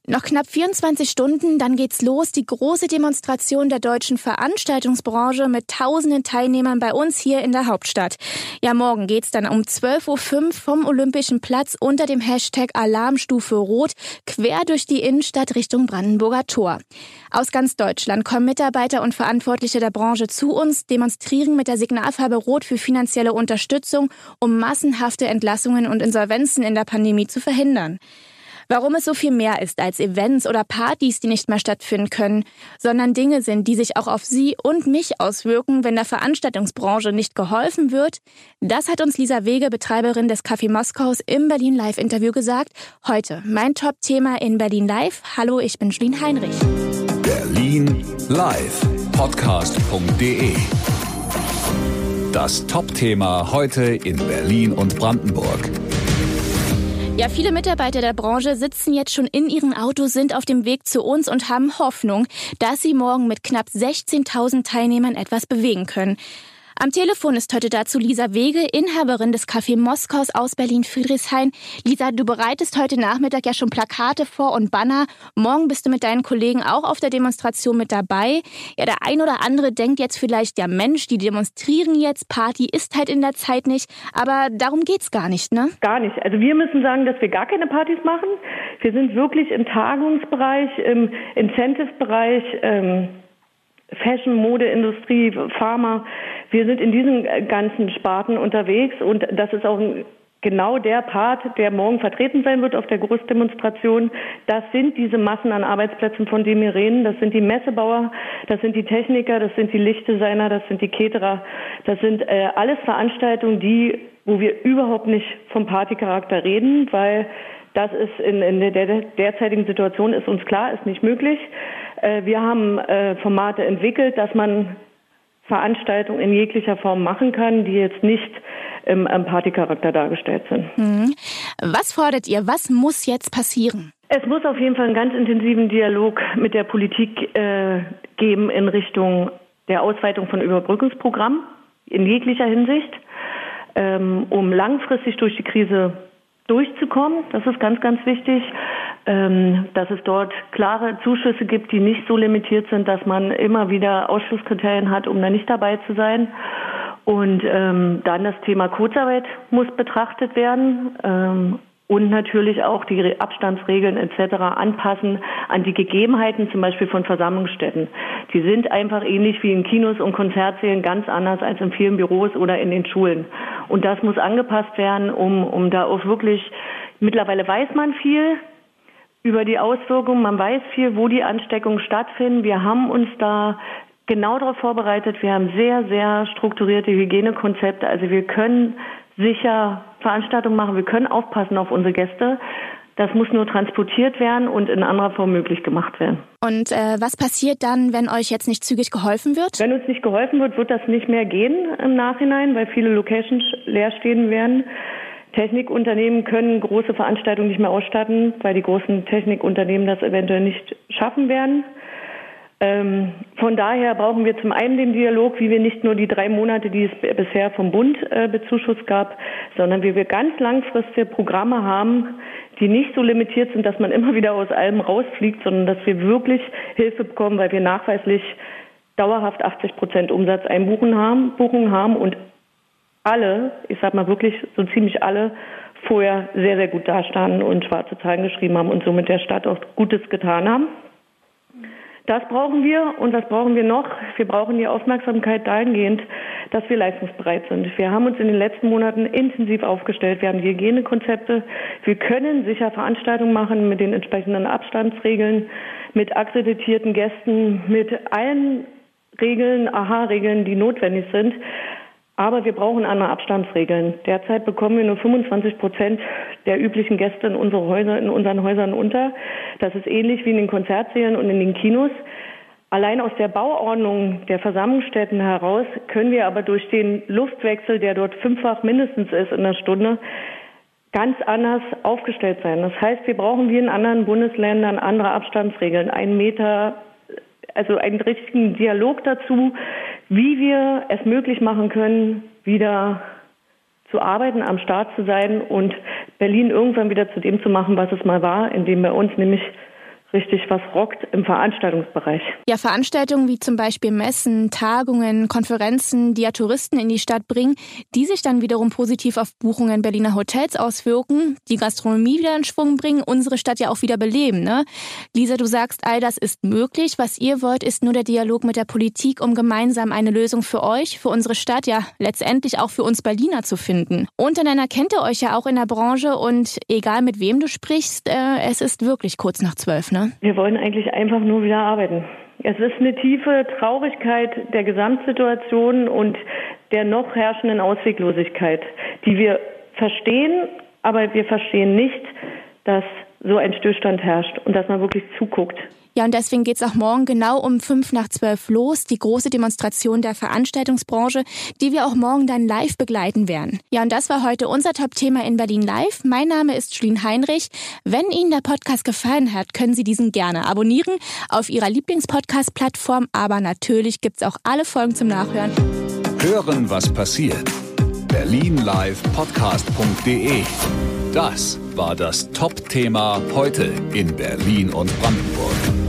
Noch knapp 24 Stunden, dann geht's los. Die große Demonstration der deutschen Veranstaltungsbranche mit tausenden Teilnehmern bei uns hier in der Hauptstadt. Ja, morgen geht's dann um 12.05 Uhr vom Olympischen Platz unter dem Hashtag Alarmstufe Rot quer durch die Innenstadt Richtung Brandenburger Tor. Aus ganz Deutschland kommen Mitarbeiter und Verantwortliche der Branche zu uns, demonstrieren mit der Signalfarbe Rot für finanzielle Unterstützung, um massenhafte Entlassungen und Insolvenzen in der Pandemie zu verhindern. Warum es so viel mehr ist als Events oder Partys, die nicht mehr stattfinden können, sondern Dinge sind, die sich auch auf Sie und mich auswirken, wenn der Veranstaltungsbranche nicht geholfen wird, das hat uns Lisa Wege, Betreiberin des Café Moskaus, im Berlin Live-Interview gesagt. Heute mein Top-Thema in Berlin Live. Hallo, ich bin Julien Heinrich. Berlin Live, podcast.de. Das Top-Thema heute in Berlin und Brandenburg. Ja, viele Mitarbeiter der Branche sitzen jetzt schon in ihren Autos, sind auf dem Weg zu uns und haben Hoffnung, dass sie morgen mit knapp 16.000 Teilnehmern etwas bewegen können. Am Telefon ist heute dazu Lisa Wege, Inhaberin des Café Moskaus aus Berlin-Friedrichshain. Lisa, du bereitest heute Nachmittag ja schon Plakate vor und Banner. Morgen bist du mit deinen Kollegen auch auf der Demonstration mit dabei. Ja, der ein oder andere denkt jetzt vielleicht, ja Mensch, die demonstrieren jetzt, Party ist halt in der Zeit nicht. Aber darum geht's gar nicht, ne? Gar nicht. Also wir müssen sagen, dass wir gar keine Partys machen. Wir sind wirklich im Tagungsbereich, im Incentive-Bereich, Fashion, Modeindustrie, Pharma. Wir sind in diesen ganzen Sparten unterwegs und das ist auch genau der Part, der morgen vertreten sein wird auf der Großdemonstration. Das sind diese Massen an Arbeitsplätzen, von denen wir reden. Das sind die Messebauer, das sind die Techniker, das sind die Lichtdesigner, das sind die Caterer. Das sind alles Veranstaltungen, wo wir überhaupt nicht vom Partycharakter reden, weil das ist in der derzeitigen Situation ist uns klar, ist nicht möglich. Wir haben Formate entwickelt, dass man Veranstaltungen in jeglicher Form machen kann, die jetzt nicht im Partycharakter dargestellt sind. Was fordert ihr? Was muss jetzt passieren? Es muss auf jeden Fall einen ganz intensiven Dialog mit der Politik geben in Richtung der Ausweitung von Überbrückungsprogrammen in jeglicher Hinsicht, um langfristig durch die Krise durchzukommen. Das ist ganz, ganz wichtig, dass es dort klare Zuschüsse gibt, die nicht so limitiert sind, dass man immer wieder Ausschlusskriterien hat, um da nicht dabei zu sein. Und dann das Thema Kurzarbeit muss betrachtet werden und natürlich auch die Abstandsregeln etc. anpassen an die Gegebenheiten zum Beispiel von Versammlungsstätten. Die sind einfach ähnlich wie in Kinos und Konzertsälen ganz anders als in vielen Büros oder in den Schulen. Und das muss angepasst werden, um da auch wirklich, mittlerweile weiß man viel über die Auswirkungen, man weiß viel, wo die Ansteckungen stattfinden. Wir haben uns da genau darauf vorbereitet. Wir haben sehr, sehr strukturierte Hygienekonzepte. Also wir können sicher Veranstaltungen machen, wir können aufpassen auf unsere Gäste. Das muss nur transportiert werden und in anderer Form möglich gemacht werden. Und was passiert dann, wenn euch jetzt nicht zügig geholfen wird? Wenn uns nicht geholfen wird, wird das nicht mehr gehen im Nachhinein, weil viele Locations leer stehen werden. Technikunternehmen können große Veranstaltungen nicht mehr ausstatten, weil die großen Technikunternehmen das eventuell nicht schaffen werden. Von daher brauchen wir zum einen den Dialog, wie wir nicht nur die 3 Monate, die es bisher vom Bund bezuschusst gab, sondern wie wir ganz langfristige Programme haben, die nicht so limitiert sind, dass man immer wieder aus allem rausfliegt, sondern dass wir wirklich Hilfe bekommen, weil wir nachweislich dauerhaft 80% Umsatzeinbuchungen haben und alle, ich sag mal wirklich so ziemlich alle, vorher sehr, sehr gut dastanden und schwarze Zahlen geschrieben haben und somit der Stadt auch Gutes getan haben. Das brauchen wir und was brauchen wir noch? Wir brauchen die Aufmerksamkeit dahingehend, dass wir leistungsbereit sind. Wir haben uns in den letzten Monaten intensiv aufgestellt. Wir haben die Hygienekonzepte. Wir können sicher Veranstaltungen machen mit den entsprechenden Abstandsregeln, mit akkreditierten Gästen, mit allen Regeln, AHA-Regeln, die notwendig sind. Aber wir brauchen andere Abstandsregeln. Derzeit bekommen wir nur 25% der üblichen Gäste in unseren Häusern unter. Das ist ähnlich wie in den Konzertsälen und in den Kinos. Allein aus der Bauordnung der Versammlungsstätten heraus können wir aber durch den Luftwechsel, der dort 5-fach mindestens ist in der Stunde, ganz anders aufgestellt sein. Das heißt, wir brauchen wie in anderen Bundesländern andere Abstandsregeln, 1 Meter, also einen richtigen Dialog dazu, wie wir es möglich machen können, wieder zu arbeiten, am Start zu sein und Berlin irgendwann wieder zu dem zu machen, was es mal war, indem bei uns nämlich richtig was rockt im Veranstaltungsbereich. Ja, Veranstaltungen wie zum Beispiel Messen, Tagungen, Konferenzen, die ja Touristen in die Stadt bringen, die sich dann wiederum positiv auf Buchungen Berliner Hotels auswirken, die Gastronomie wieder in Schwung bringen, unsere Stadt ja auch wieder beleben, ne? Lisa, du sagst, all das ist möglich. Was ihr wollt, ist nur der Dialog mit der Politik, um gemeinsam eine Lösung für euch, für unsere Stadt, ja letztendlich auch für uns Berliner zu finden. Untereinander kennt ihr euch ja auch in der Branche und egal mit wem du sprichst, es ist wirklich kurz nach 12, ne? Wir wollen eigentlich einfach nur wieder arbeiten. Es ist eine tiefe Traurigkeit der Gesamtsituation und der noch herrschenden Ausweglosigkeit, die wir verstehen, aber wir verstehen nicht, dass so ein Stillstand herrscht und dass man wirklich zuguckt. Ja, und deswegen geht's auch morgen genau um 11:55 los, die große Demonstration der Veranstaltungsbranche, die wir auch morgen dann live begleiten werden. Ja, und das war heute unser Top-Thema in Berlin Live. Mein Name ist Julien Heinrich. Wenn Ihnen der Podcast gefallen hat, können Sie diesen gerne abonnieren auf Ihrer Lieblings-Podcast-Plattform. Aber natürlich gibt's auch alle Folgen zum Nachhören. Hören, was passiert. berlinlivepodcast.de. Das war das Top-Thema heute in Berlin und Brandenburg.